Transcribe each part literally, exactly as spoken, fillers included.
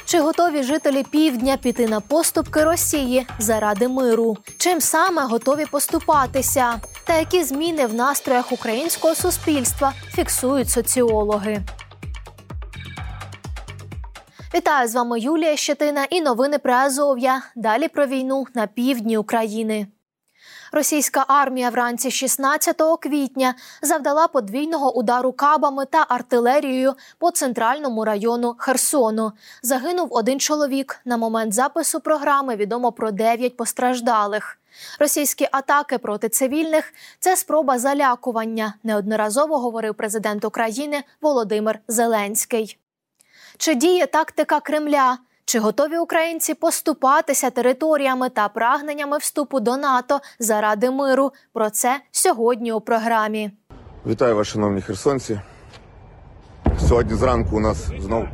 Чи готові жителі півдня піти на поступки Росії заради миру? Чим саме готові поступатися? Та які зміни в настроях українського суспільства фіксують соціологи? Вітаю, з вами Юлія Щетина і новини Приазов'я. Далі про війну на півдні України. Російська армія вранці шістнадцятого квітня завдала подвійного удару кабами та артилерією по центральному району Херсону. Загинув один чоловік. На момент запису програми відомо про дев'ять постраждалих. Російські атаки проти цивільних – це спроба залякування, неодноразово говорив президент України Володимир Зеленський. Чи діє тактика Кремля? Чи готові українці поступатися територіями та прагненнями вступу до НАТО заради миру? Про це сьогодні у програмі. Вітаю вас, шановні херсонці. Сьогодні зранку у нас знову...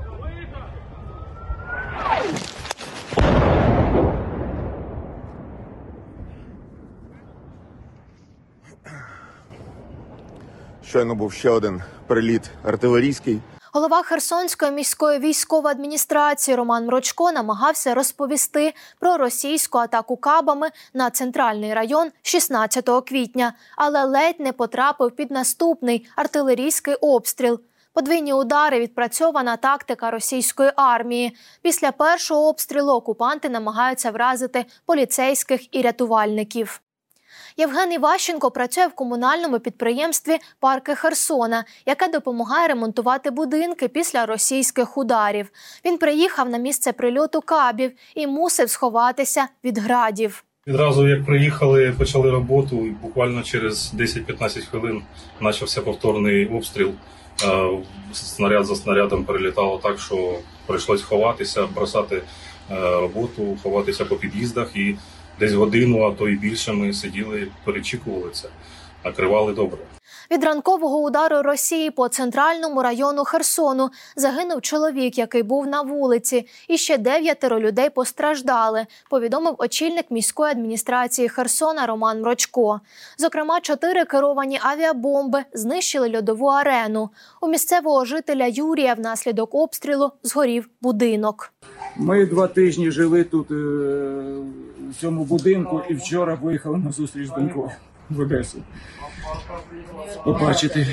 Щойно був ще один приліт артилерійський. Голова Херсонської міської військової адміністрації Роман Мрочко намагався розповісти про російську атаку кабами на центральний район шістнадцятого квітня, але ледь не потрапив під наступний артилерійський обстріл. Подвійні удари – відпрацьована тактика російської армії. Після першого обстрілу окупанти намагаються вразити поліцейських і рятувальників. Євген Іващенко працює в комунальному підприємстві «Парки Херсона», яке допомагає ремонтувати будинки після російських ударів. Він приїхав на місце прильоту кабів і мусив сховатися від градів. Відразу як приїхали, почали роботу, і буквально через десять-п'ятнадцять хвилин почався повторний обстріл. Снаряд за снарядом перелітало так, що прийшлось ховатися, бросати роботу, ховатися по під'їздах і десь годину, а то і більше ми сиділи, перечікували це, накривали добре. Від ранкового удару Росії по центральному району Херсону загинув чоловік, який був на вулиці, і ще дев'ятеро людей постраждали, повідомив очільник міської адміністрації Херсона Роман Мрочко. Зокрема, чотири керовані авіабомби знищили льодову арену. У місцевого жителя Юрія внаслідок обстрілу згорів будинок. Ми два тижні жили тут е, в цьому будинку і вчора виїхали на зустріч з донькою в Одесу. Побачити.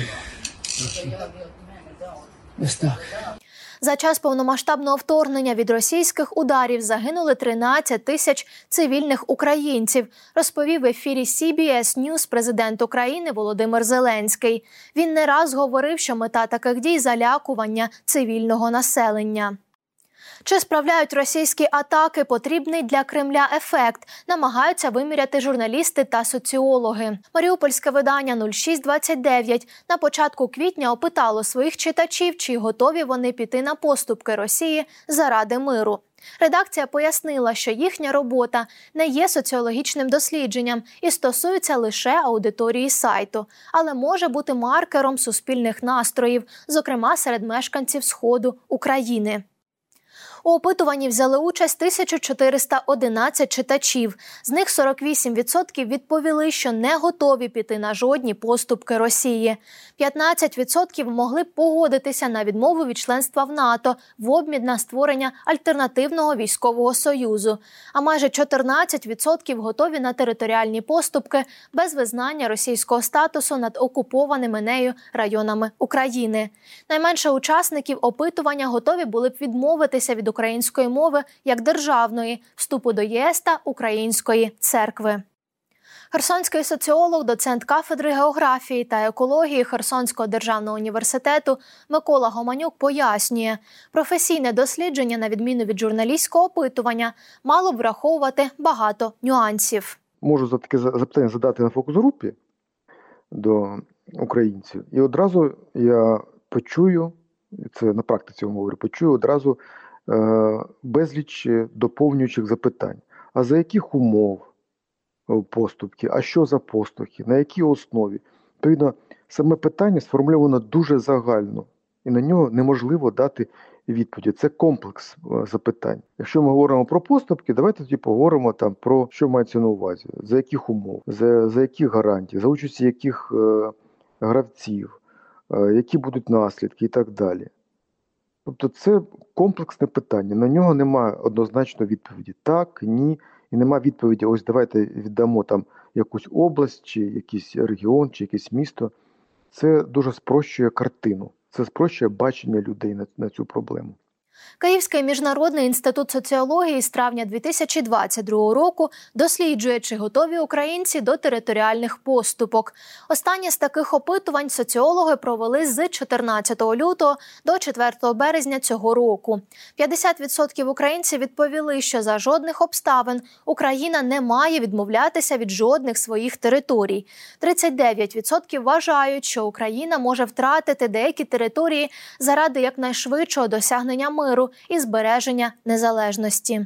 Ось так. За час повномасштабного вторгнення від російських ударів загинули тринадцять тисяч цивільних українців, розповів в ефірі Сі Бі Ес Ньюс президент України Володимир Зеленський. Він не раз говорив, що мета таких дій – залякування цивільного населення. Чи справляють російські атаки потрібний для Кремля ефект, намагаються виміряти журналісти та соціологи. Маріупольське видання нуль шість двадцять дев'ять на початку квітня опитало своїх читачів, чи готові вони піти на поступки Росії заради миру. Редакція пояснила, що їхня робота не є соціологічним дослідженням і стосується лише аудиторії сайту, але може бути маркером суспільних настроїв, зокрема серед мешканців Сходу України. У опитуванні взяли участь тисяча чотириста одинадцять читачів. З них сорок вісім відсотків відповіли, що не готові піти на жодні поступки Росії. п'ятнадцять відсотків могли б погодитися на відмову від членства в НАТО в обмін на створення альтернативного військового союзу. А майже чотирнадцять відсотків готові на територіальні поступки без визнання російського статусу над окупованими нею районами України. Найменше учасників опитування готові були б відмовитися від української мови як державної, вступу до Є Ес та української церкви. Херсонський соціолог, доцент кафедри географії та екології Херсонського державного університету Микола Гоманюк пояснює, професійне дослідження, на відміну від журналістського опитування, мало б враховувати багато нюансів. Можу за таке запитання задати на фокус-групі до українців, і одразу я почую, це на практиці говорю, почую одразу безліч доповнюючих запитань. А за яких умов поступки? А що за поступки? На якій основі? Відповідно, саме питання сформульовано дуже загально, і на нього неможливо дати відповіді. Це комплекс запитань. Якщо ми говоримо про поступки, давайте тоді поговоримо там про що мається на увазі, за яких умов, за, за яких гарантій, за участі яких е, гравців, е, які будуть наслідки і так далі. Тобто це комплексне питання, на нього немає однозначної відповіді так, ні, і немає відповіді ось давайте віддамо там якусь область, чи якийсь регіон, чи якесь місто. Це дуже спрощує картину, це спрощує бачення людей на, на цю проблему. Київський міжнародний інститут соціології з травня дві тисячі двадцять другого року досліджує, чи готові українці до територіальних поступок. Останнє з таких опитувань соціологи провели з чотирнадцятого лютого до четвертого березня цього року. п'ятдесят відсотків українців відповіли, що за жодних обставин Україна не має відмовлятися від жодних своїх територій. тридцять дев'ять відсотків вважають, що Україна може втратити деякі території заради якнайшвидшого досягнення миру і збереження незалежності.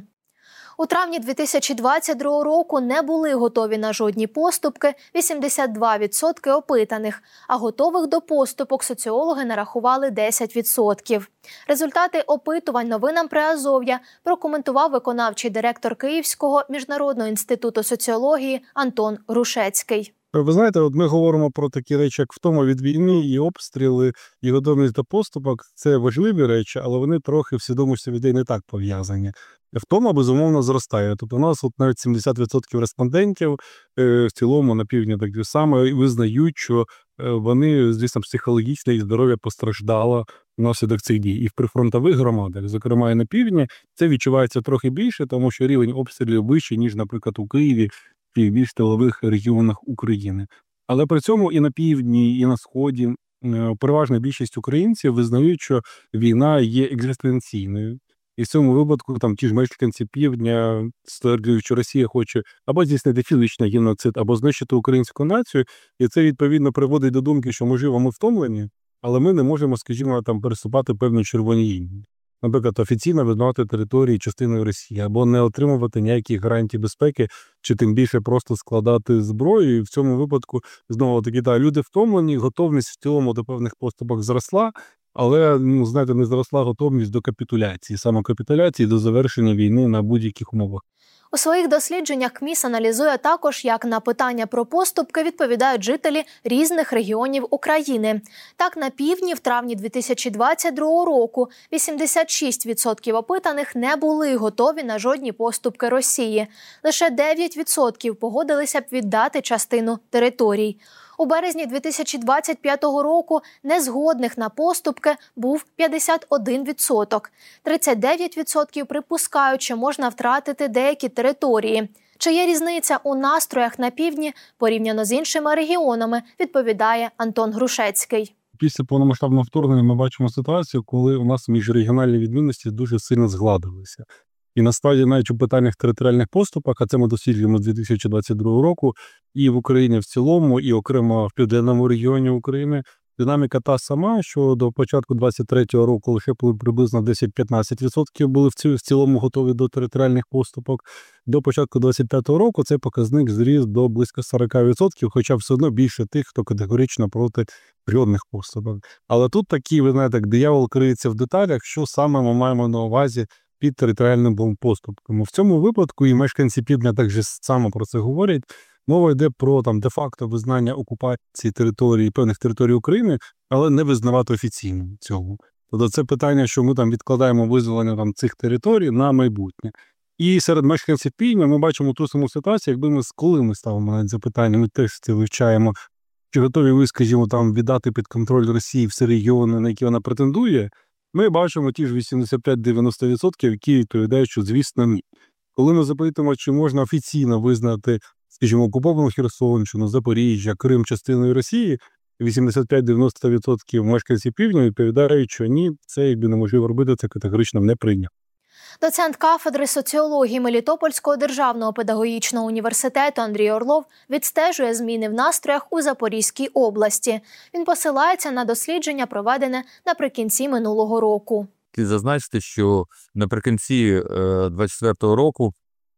У травні дві тисячі двадцять другого року не були готові на жодні поступки вісімдесят два відсотки опитаних, а готових до поступок соціологи нарахували десять відсотків. Результати опитувань новинам Приазов'я прокоментував виконавчий директор Київського міжнародного інституту соціології Антон Грушецький. Ви знаєте, от ми говоримо про такі речі, як втома від війни, і обстріли, і готовність до поступок. Це важливі речі, але вони трохи в свідомості людей не так пов'язані. Втома, безумовно, зростає. Тобто у нас от навіть сімдесят відсотків респондентів е, в цілому на півдні так само визнають, що е, вони, звісно, психологічне і здоров'я постраждало внаслідок цих дій. І в прифронтових громадах, зокрема і на півдні, це відчувається трохи більше, тому що рівень обстрілів вищий, ніж, наприклад, у Києві, і в більш тилових регіонах України. Але при цьому і на півдні, і на сході переважна більшість українців визнають, що війна є екзистенційною. І в цьому випадку там ті ж мешканці півдня стверджують, що Росія хоче або здійснити фізичний геноцид, або знищити українську націю. І це, відповідно, приводить до думки, що, можливо, ми втомлені, але ми не можемо, скажімо, там переступати певні червоні лінії. Наприклад, офіційно визнавати території частиною Росії, або не отримувати ніяких гарантій безпеки, чи тим більше просто складати зброю. І в цьому випадку, знову-таки, та, люди втомлені, готовність в цілому до певних поступок зросла, але, ну, знаєте, не зросла готовність до капітуляції, саме капітуляції до завершення війни на будь-яких умовах. У своїх дослідженнях КМІС аналізує також, як на питання про поступки відповідають жителі різних регіонів України. Так, на півдні в травні дві тисячі двадцять другого року вісімдесят шість відсотків опитаних не були готові на жодні поступки Росії. Лише дев'ять відсотків погодилися б віддати частину територій. У березні дві тисячі двадцять п'ятого року незгодних на поступки був п'ятдесят один відсоток. тридцять дев'ять відсотків припускають, що можна втратити деякі території. Чи є різниця у настроях на півдні порівняно з іншими регіонами, відповідає Антон Грушецький. Після повномасштабного вторгнення ми бачимо ситуацію, коли у нас міжрегіональні відмінності дуже сильно згладилися. І насправді навіть у питаннях територіальних поступок, а це ми досліджуємо з дві тисячі двадцять другого року, і в Україні в цілому, і окремо в південному регіоні України, динаміка та сама, що до початку двадцять третього року лише приблизно десять-п'ятнадцять відсотків були в цілому готові до територіальних поступок. До початку двадцять п'ятого року цей показник зріс до близько сорок відсотків, хоча все одно більше тих, хто категорично проти жодних поступок. Але тут такий, ви знаєте, як диявол криється в деталях, що саме ми маємо на увазі під територіальним поступком. В цьому випадку і мешканці півдня так же само про це говорять. Мова йде про там де-факто визнання окупації території, певних територій України, але не визнавати офіційно цього. Тобто це питання, що ми там відкладаємо визволення там цих територій на майбутнє. І серед мешканців півдня ми бачимо ту саму ситуацію, якби ми, коли ми ставимо навіть запитання, ми теж це вивчаємо, чи готові ви, скажімо, там віддати під контроль Росії всі регіони, на які вона претендує, ми бачимо ті ж вісімдесят п'ять-дев'яносто відсотків, які відповідають, що, звісно, ні. Коли ми запитуємо, чи можна офіційно визнати, скажімо, окуповану Херсонщину, Запоріжжя, Крим частиною Росії, вісімдесят п'ять-дев'яносто відсотків мешканців півдня відповідають, що ні, це якби неможливо робити, це категорично не прийнято. Доцент кафедри соціології Мелітопольського державного педагогічного університету Андрій Орлов відстежує зміни в настроях у Запорізькій області. Він посилається на дослідження, проведене наприкінці минулого року. Слід зазначити, що наприкінці двадцять четвертого року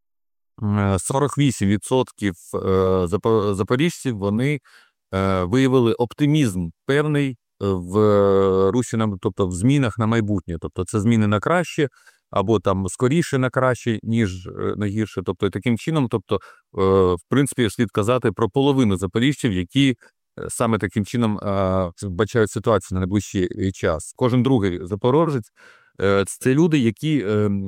сорок вісім відсотків запоріжців вони виявили оптимізм певний в русі, тобто в змінах на майбутнє. Тобто це зміни на краще, або там скоріше на краще, ніж на гірше. Тобто таким чином, тобто, в принципі, слід казати про половину запоріжців, які саме таким чином е, вбачають ситуацію на найближчий час. Кожен другий запорожець е, – це люди, які е, е,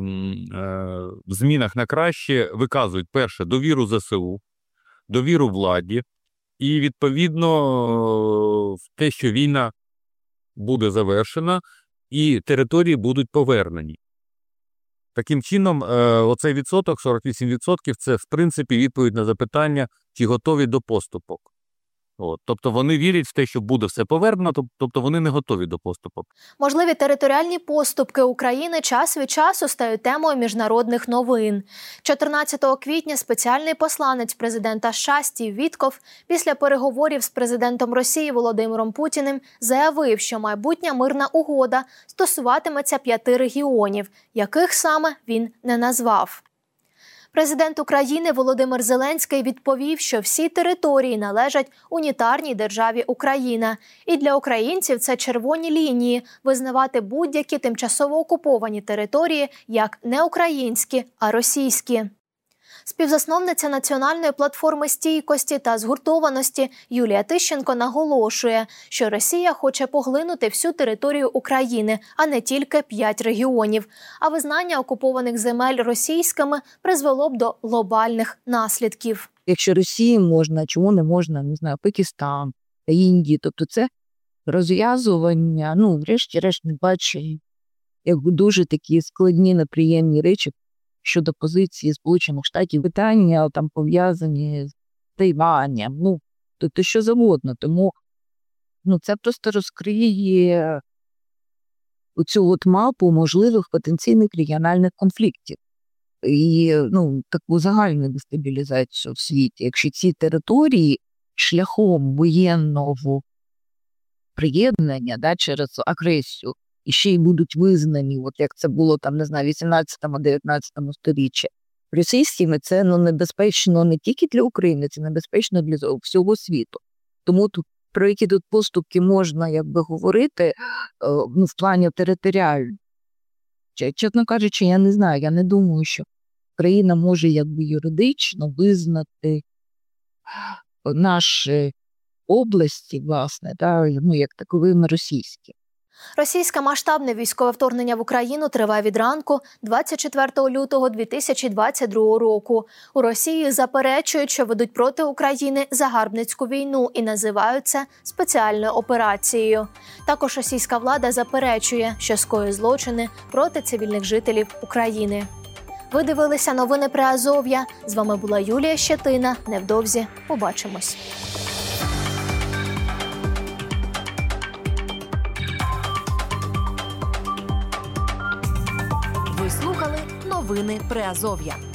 в змінах на краще виказують, перше, довіру ЗСУ, довіру владі і, відповідно, в те, що війна буде завершена і території будуть повернені. Таким чином, оцей відсоток, сорок вісім відсотків, це, в принципі, відповідь на запитання, чи готові до поступок. От. Тобто вони вірять в те, що буде все повернено, тобто вони не готові до поступок. Можливі територіальні поступки України час від часу стають темою міжнародних новин. чотирнадцятого квітня спеціальний посланець президента США Стів Вітков після переговорів з президентом Росії Володимиром Путіним заявив, що майбутня мирна угода стосуватиметься п'яти регіонів, яких саме він не назвав. Президент України Володимир Зеленський відповів, що всі території належать унітарній державі Україна. І для українців це червоні лінії – визнавати будь-які тимчасово окуповані території як не українські, а російські. Співзасновниця Національної платформи стійкості та згуртованості Юлія Тищенко наголошує, що Росія хоче поглинути всю територію України, а не тільки п'ять регіонів. А визнання окупованих земель російськими призвело б до глобальних наслідків. Якщо Росії можна, чому не можна, не знаю, Пакистан, Індії. Тобто це розв'язування, ну, врешті-решт, не бачить, як дуже такі складні, неприємні речі щодо позиції Сполучених Штатів. Питання там пов'язані з Тайванем, ну, тобто що завгодно. Тому ну, це просто розкриє оцю от мапу можливих потенційних регіональних конфліктів. І ну, таку загальну дестабілізацію в світі. Якщо ці території шляхом воєнного приєднання, да, через агресію, і ще й будуть визнані, от як це було там, не знаю, вісімнадцятому-дев'ятнадцятому сторіччі російськими, це ну, небезпечно не тільки для України, це небезпечно для всього світу. Тому тут, про які тут поступки можна якби говорити, ну, в плані територіальному. Чесно кажучи, я не знаю, я не думаю, що країна може якби юридично визнати наші області, власне, да, ну, як таковими російські. Російське масштабне військове вторгнення в Україну триває від ранку двадцять четвертого лютого дві тисячі двадцять другого року. У Росії заперечують, що ведуть проти України загарбницьку війну і називають це спеціальною операцією. Також російська влада заперечує, що скоює злочини проти цивільних жителів України. Ви дивилися новини Приазов'я. З вами була Юлія Щетина. Невдовзі побачимось. Ви слухали новини Приазов'я.